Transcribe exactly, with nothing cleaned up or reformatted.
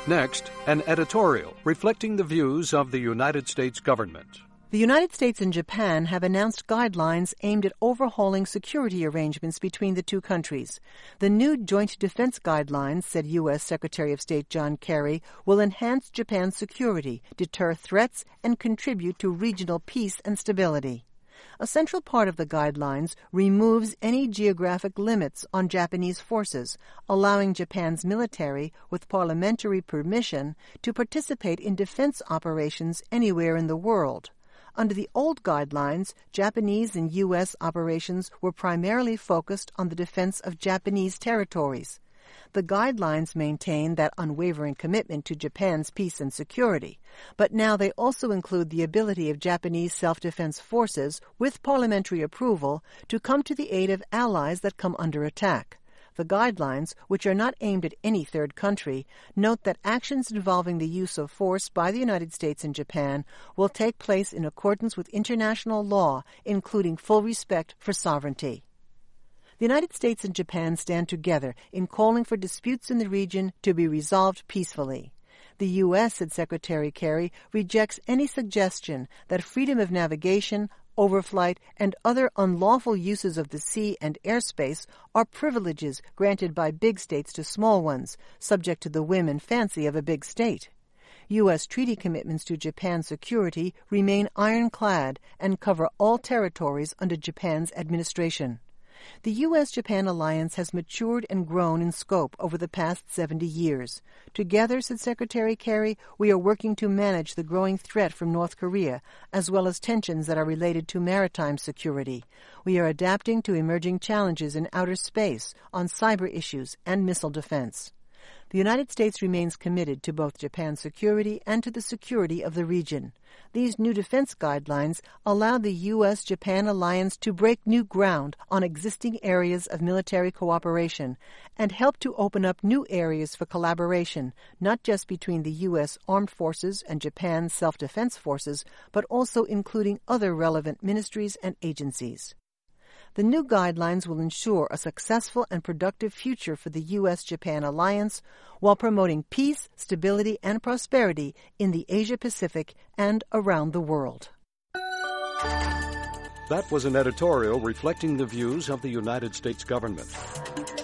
Next, an editorial reflecting the views of the United States government. The United States and Japan have announced guidelines aimed at overhauling security arrangements between the two countries. The new Joint Defense Guidelines, said U S Secretary of State John Kerry, will enhance Japan's security, deter threats, and contribute to regional peace and stability. A central part of the guidelines removes any geographic limits on Japanese forces, allowing Japan's military, with parliamentary permission, to participate in defense operations anywhere in the world. Under the old guidelines, Japanese and U S operations were primarily focused on the defense of Japanese territories. The guidelines maintain that unwavering commitment to Japan's peace and security, but now they also include the ability of Japanese self-defense forces, with parliamentary approval, to come to the aid of allies that come under attack. The guidelines, which are not aimed at any third country, note that actions involving the use of force by the United States and Japan will take place in accordance with international law, including full respect for sovereignty. The United States and Japan stand together in calling for disputes in the region to be resolved peacefully. The U S, said Secretary Kerry, rejects any suggestion that freedom of navigation, overflight, and other unlawful uses of the sea and airspace are privileges granted by big states to small ones, subject to the whim and fancy of a big state. U S treaty commitments to Japan's security remain ironclad and cover all territories under Japan's administration. The U S Japan alliance has matured and grown in scope over the past seventy years. Together, said Secretary Kerry, we are working to manage the growing threat from North Korea, as well as tensions that are related to maritime security. We are adapting to emerging challenges in outer space, on cyber issues, and missile defense. The United States remains committed to both Japan's security and to the security of the region. These new defense guidelines allow the U S Japan alliance to break new ground on existing areas of military cooperation and help to open up new areas for collaboration, not just between the U S Armed Forces and Japan's self-defense forces, but also including other relevant ministries and agencies. The new guidelines will ensure a successful and productive future for the U S Japan alliance while promoting peace, stability, and prosperity in the Asia-Pacific and around the world. That was an editorial reflecting the views of the United States government.